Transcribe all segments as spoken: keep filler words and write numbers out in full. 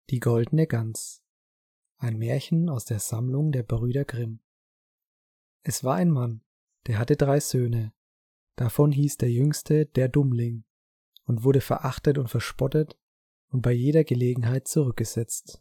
Die goldene Gans. Ein Märchen aus der Sammlung der Brüder Grimm. Es war ein Mann, der hatte drei Söhne. Davon hieß der jüngste der Dummling und wurde verachtet und verspottet und bei jeder Gelegenheit zurückgesetzt.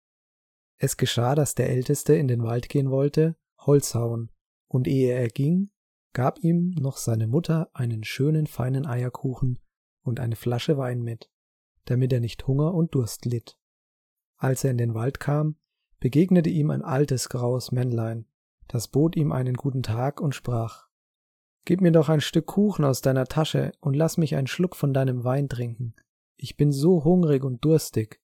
Es geschah, dass der Älteste in den Wald gehen wollte, Holz hauen, und ehe er ging, gab ihm noch seine Mutter einen schönen feinen Eierkuchen und eine Flasche Wein mit, damit er nicht Hunger und Durst litt. Als er in den Wald kam, begegnete ihm ein altes graues Männlein, das bot ihm einen guten Tag und sprach: »Gib mir doch ein Stück Kuchen aus deiner Tasche und lass mich einen Schluck von deinem Wein trinken. Ich bin so hungrig und durstig.«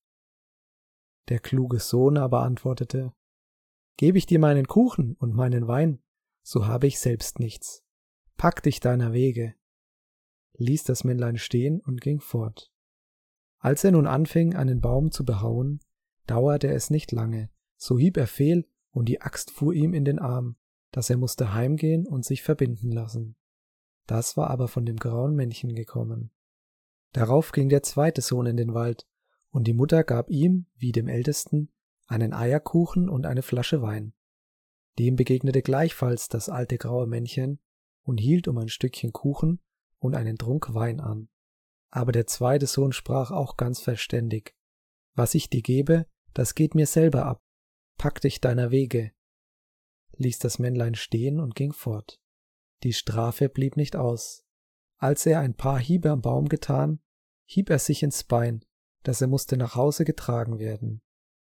Der kluge Sohn aber antwortete: »Gebe ich dir meinen Kuchen und meinen Wein, so habe ich selbst nichts. Pack dich deiner Wege«, ließ das Männlein stehen und ging fort. Als er nun anfing, einen Baum zu behauen, dauerte es nicht lange, so hieb er fehl und die Axt fuhr ihm in den Arm, dass er musste heimgehen und sich verbinden lassen. Das war aber von dem grauen Männchen gekommen. Darauf ging der zweite Sohn in den Wald, und die Mutter gab ihm, wie dem Ältesten, einen Eierkuchen und eine Flasche Wein. Dem begegnete gleichfalls das alte graue Männchen und hielt um ein Stückchen Kuchen und einen Trunk Wein an. Aber der zweite Sohn sprach auch ganz verständig: »Was ich dir gebe, das geht mir selber ab. Pack dich deiner Wege«, ließ das Männlein stehen und ging fort. Die Strafe blieb nicht aus. Als er ein paar Hiebe am Baum getan, hieb er sich ins Bein, dass er musste nach Hause getragen werden.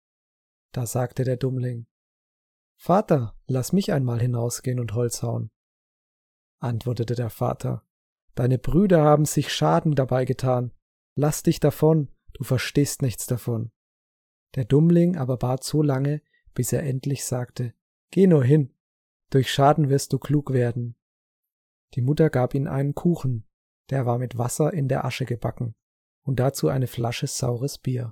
Da sagte der Dummling: »Vater, lass mich einmal hinausgehen und Holz hauen.« Antwortete der Vater: »Deine Brüder haben sich Schaden dabei getan. Lass dich davon, du verstehst nichts davon.« Der Dummling aber bat so lange, bis er endlich sagte: »Geh nur hin, durch Schaden wirst du klug werden.« Die Mutter gab ihm einen Kuchen, der war mit Wasser in der Asche gebacken, und dazu eine Flasche saures Bier.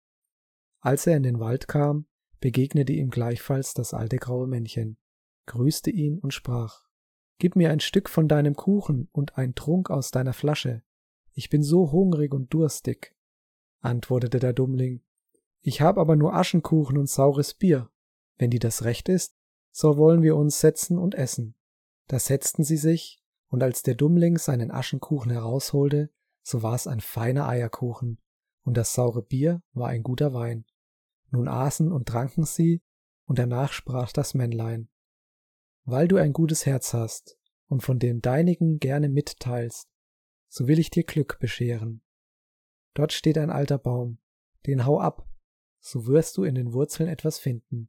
Als er in den Wald kam, begegnete ihm gleichfalls das alte graue Männchen, grüßte ihn und sprach: »Gib mir ein Stück von deinem Kuchen und ein Trunk aus deiner Flasche. Ich bin so hungrig und durstig.« Antwortete der Dummling: »Ich hab aber nur Aschenkuchen und saures Bier. Wenn dir das recht ist, so wollen wir uns setzen und essen.« Da setzten sie sich, und als der Dummling seinen Aschenkuchen herausholte, so war es ein feiner Eierkuchen, und das saure Bier war ein guter Wein. Nun aßen und tranken sie, und danach sprach das Männlein: »Weil du ein gutes Herz hast und von dem deinigen gerne mitteilst, so will ich dir Glück bescheren. Dort steht ein alter Baum, den hau ab, so wirst du in den Wurzeln etwas finden.«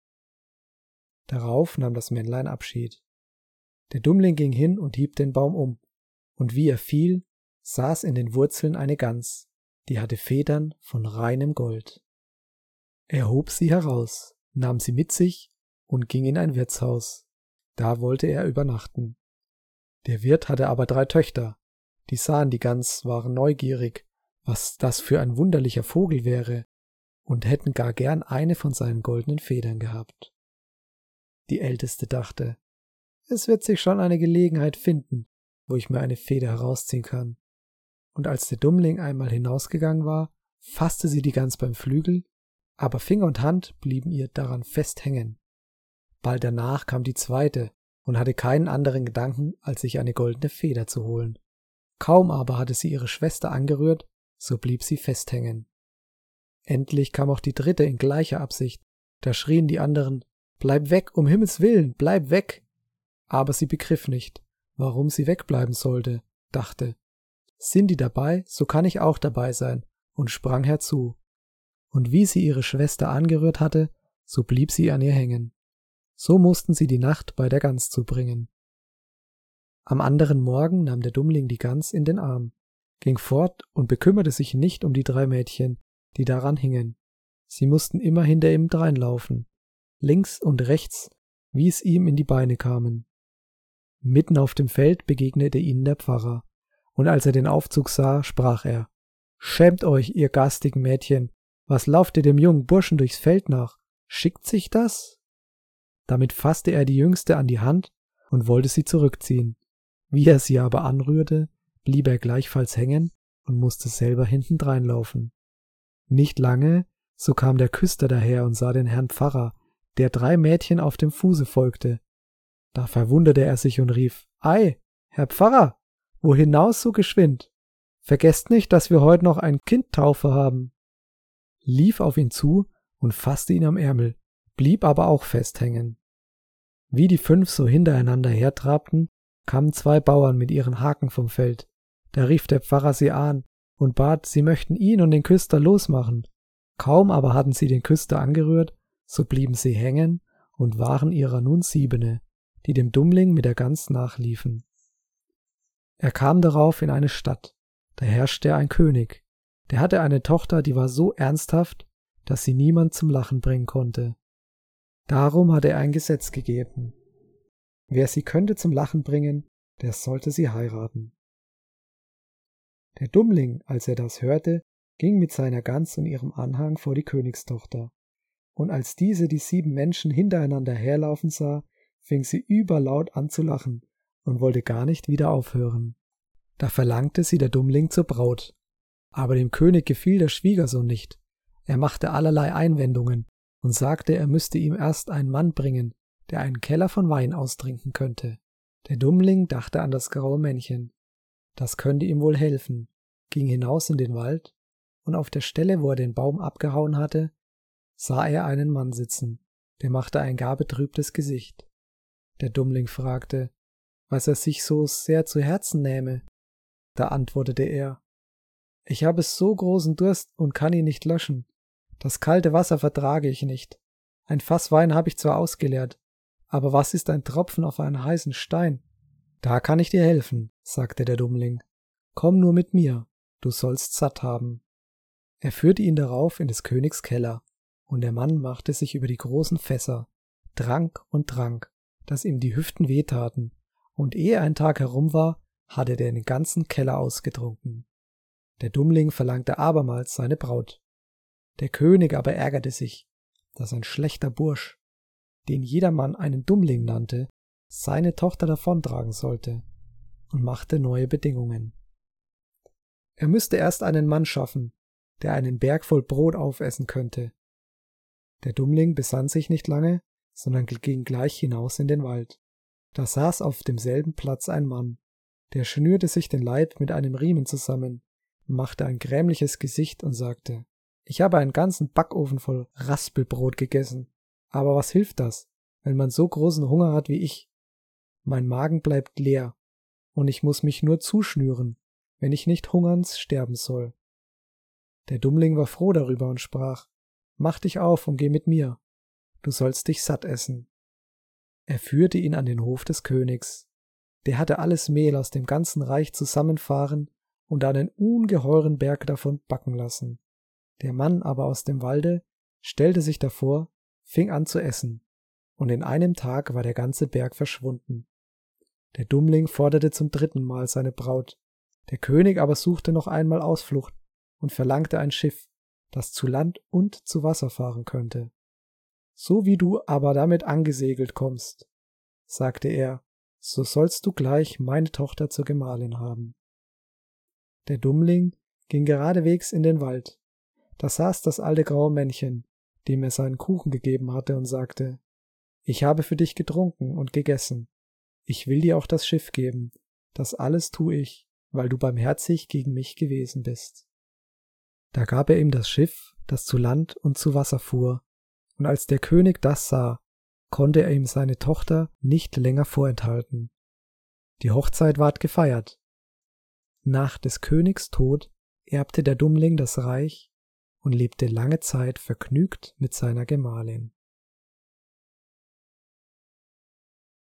Darauf nahm das Männlein Abschied. Der Dummling ging hin und hieb den Baum um, und wie er fiel, saß in den Wurzeln eine Gans, die hatte Federn von reinem Gold. Er hob sie heraus, nahm sie mit sich und ging in ein Wirtshaus. Da wollte er übernachten. Der Wirt hatte aber drei Töchter, die sahen die Gans, waren neugierig, was das für ein wunderlicher Vogel wäre, und hätten gar gern eine von seinen goldenen Federn gehabt. Die Älteste dachte: »Es wird sich schon eine Gelegenheit finden, wo ich mir eine Feder herausziehen kann.« Und als der Dummling einmal hinausgegangen war, fasste sie die Gans beim Flügel, aber Finger und Hand blieben ihr daran fest hängen. Bald danach kam die zweite und hatte keinen anderen Gedanken, als sich eine goldene Feder zu holen. Kaum aber hatte sie ihre Schwester angerührt, so blieb sie festhängen. Endlich kam auch die dritte in gleicher Absicht. Da schrien die anderen: »Bleib weg, um Himmels willen, bleib weg!« Aber sie begriff nicht, warum sie wegbleiben sollte, dachte: »Sind die dabei, so kann ich auch dabei sein«, und sprang herzu. Und wie sie ihre Schwester angerührt hatte, so blieb sie an ihr hängen. So mussten sie die Nacht bei der Gans zubringen. Am anderen Morgen nahm der Dummling die Gans in den Arm, ging fort und bekümmerte sich nicht um die drei Mädchen, die daran hingen. Sie mussten immer hinter ihm dreinlaufen, links und rechts, wie es ihm in die Beine kamen. Mitten auf dem Feld begegnete ihnen der Pfarrer, und als er den Aufzug sah, sprach er: »Schämt euch, ihr garstigen Mädchen, was lauft ihr dem jungen Burschen durchs Feld nach? Schickt sich das?« Damit fasste er die Jüngste an die Hand und wollte sie zurückziehen. Wie er sie aber anrührte, blieb er gleichfalls hängen und musste selber hintendrein laufen. Nicht lange, So kam der Küster daher und sah den Herrn Pfarrer, der drei Mädchen auf dem Fuße folgte. Da verwunderte er sich und rief: »Ei, Herr Pfarrer, wo hinaus so geschwind? Vergesst nicht, dass wir heute noch ein Kindtaufe haben«, lief auf ihn zu und fasste ihn am Ärmel, blieb aber auch festhängen. Wie die fünf so hintereinander hertrabten, kamen zwei Bauern mit ihren Haken vom Feld. Da rief der Pfarrer sie an und bat, sie möchten ihn und den Küster losmachen. Kaum aber hatten sie den Küster angerührt, so blieben sie hängen und waren ihrer nun siebene, die dem Dummling mit der Gans nachliefen. Er kam darauf in eine Stadt, da herrschte ein König, der hatte eine Tochter, die war so ernsthaft, dass sie niemand zum Lachen bringen konnte. Darum hatte er ein Gesetz gegeben: Wer sie könnte zum Lachen bringen, der sollte sie heiraten. Der Dummling, als er das hörte, ging mit seiner Gans und ihrem Anhang vor die Königstochter. Und als diese die sieben Menschen hintereinander herlaufen sah, fing sie überlaut an zu lachen und wollte gar nicht wieder aufhören. Da verlangte sie der Dummling zur Braut. Aber dem König gefiel der Schwiegersohn nicht. Er machte allerlei Einwendungen und sagte, er müsste ihm erst einen Mann bringen, der einen Keller von Wein austrinken könnte. Der Dummling dachte an das graue Männchen. Das könnte ihm wohl helfen, ging hinaus in den Wald, und auf der Stelle, wo er den Baum abgehauen hatte, sah er einen Mann sitzen, der machte ein gar betrübtes Gesicht. Der Dummling fragte, was er sich so sehr zu Herzen nähme. Da antwortete er: Ich habe so großen Durst und kann ihn nicht löschen. Das kalte Wasser vertrage ich nicht. Ein Fass Wein habe ich zwar ausgeleert, aber was ist ein Tropfen auf einen heißen Stein? Da kann ich dir helfen, sagte der Dummling. Komm nur mit mir, du sollst satt haben. Er führte ihn darauf in des Königs Keller, und der Mann machte sich über die großen Fässer, trank und trank, dass ihm die Hüften wehtaten, und ehe ein Tag herum war, hatte der den ganzen Keller ausgetrunken. Der Dummling verlangte abermals seine Braut. Der König aber ärgerte sich, dass ein schlechter Bursch, den jedermann einen Dummling nannte, seine Tochter davontragen sollte, und machte neue Bedingungen. Er müsste erst einen Mann schaffen, der einen Berg voll Brot aufessen könnte. Der Dummling besann sich nicht lange, sondern ging gleich hinaus in den Wald. Da saß auf demselben Platz ein Mann, der schnürte sich den Leib mit einem Riemen zusammen, machte ein grämliches Gesicht und sagte: Ich habe einen ganzen Backofen voll Raspelbrot gegessen, aber was hilft das, wenn man so großen Hunger hat wie ich? Mein Magen bleibt leer, und ich muss mich nur zuschnüren, wenn ich nicht hungerns sterben soll. Der Dummling war froh darüber und sprach: Mach dich auf und geh mit mir, du sollst dich satt essen. Er führte ihn an den Hof des Königs. Der hatte alles Mehl aus dem ganzen Reich zusammenfahren und einen ungeheuren Berg davon backen lassen. Der Mann aber aus dem Walde stellte sich davor, fing an zu essen, und in einem Tag war der ganze Berg verschwunden. Der Dummling forderte zum dritten Mal seine Braut. Der König aber suchte noch einmal Ausflucht und verlangte ein Schiff, das zu Land und zu Wasser fahren könnte. So wie du aber damit angesegelt kommst, sagte er, so sollst du gleich meine Tochter zur Gemahlin haben. Der Dummling ging geradewegs in den Wald. Da saß das alte graue Männchen, dem er seinen Kuchen gegeben hatte, und sagte: Ich habe für dich getrunken und gegessen. Ich will dir auch das Schiff geben. Das alles tue ich, weil du barmherzig gegen mich gewesen bist. Da gab er ihm das Schiff, das zu Land und zu Wasser fuhr, und als der König das sah, konnte er ihm seine Tochter nicht länger vorenthalten. Die Hochzeit ward gefeiert. Nach des Königs Tod erbte der Dummling das Reich und lebte lange Zeit vergnügt mit seiner Gemahlin.